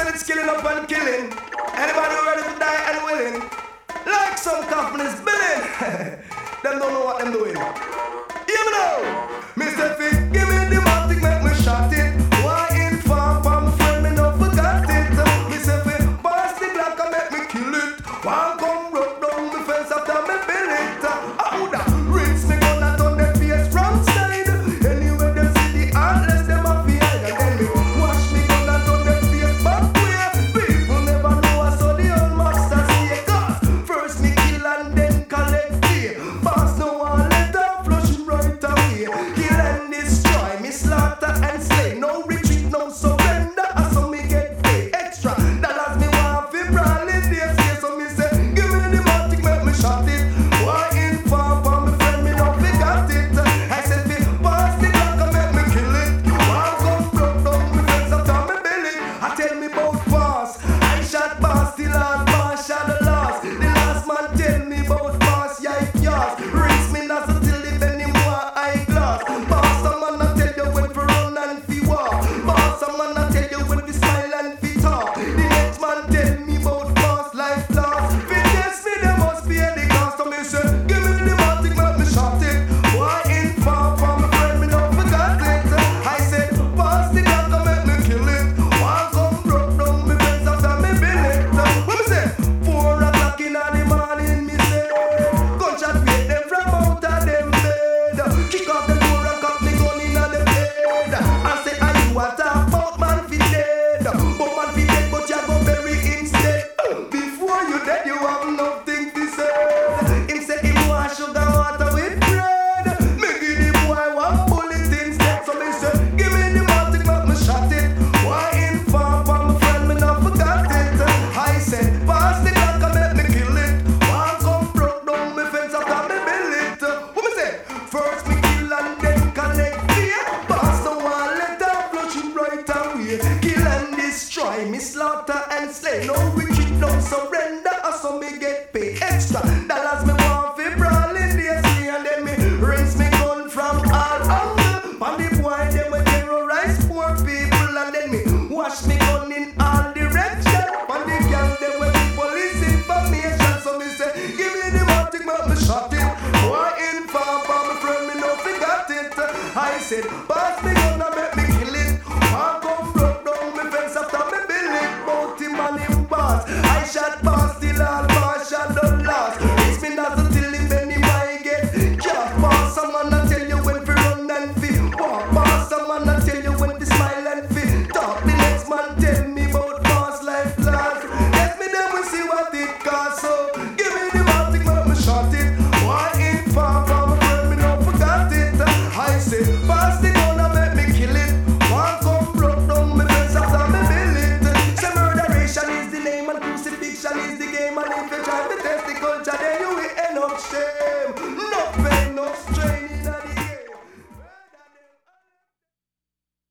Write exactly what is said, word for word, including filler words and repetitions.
said it's killing up and killing. Anybody ready to die and willing? Like some companies billing. Them don't know what them doing. Hear me now. Mister Fit, give me the matic, make me shot it. Why in farm for my friend, me no forgot it. Mister Fit, pass the Glock and make me kill it. One come broke down the fence after me build it. I woulda rinse me gun and turn the face from side. Anyway them see the heartless, them a fear. And then me wash me gun and turn the face back way. People never know I saw the old master say. Cause first me kill and then collect pay. Boss no one let her flush him right away. Kill and destroy, me slaughter and slay. No retreat, no surrender. I saw me get paid extra. Dollars me want fi brawl in this day. So me say, give me the matic, make me shot it. Why in farm for my friend, me no forgot it. I said, fi pass the Glock and make me kill it. One come broke down me fence after me build it. I tell me about boss. I shot boss, the last boss shot the last. The last man tell me about boss, yeah it yours. Rinse me nozzle till the penny more eyeglass. Boss a man I tell you when fi run and fi walk. Boss a man I tell you when fi smile and fi talk. The next man tell me about boss life loss. Fi test me they must pay the cost. So me say, give me the matic, make me shot it. Why in farm for my friend, me no forgot it. I said, pass the Glock and make me kill it. One come broke down me fence after me build it. What me say? Four o'clock in the morning, me say, gunshot wake them from out of them bed. Kick off the door and cock me gun in the bed. I say, are you a talk about man fi dead? But man fi dead, but you go bury instead. Before you dead, you have nothing to say. Him say him want sugar water with bread. Me give the boy one bullet instead. So me say, give me the matic, make me shot it. Why in farm for my friend, me not forgot it. I said, pass the Glock and make me kill it. One come broke down me fence after me build it. What me say? First me kill and then collect pay. Boss no one let her flush him right away. Kill and destroy, me slaughter and slay. No retreat, no surrender. So me get paid extra. Dollars me want fi brawl in this way. And then me rinse me gun from all angles. And the boy them we terrorize poor people. And then me wash me gun in all directions. And the gang them we give police information. So me say, give me the matic, make me shot it. Why in farm for my friend, me no forgot it. I said,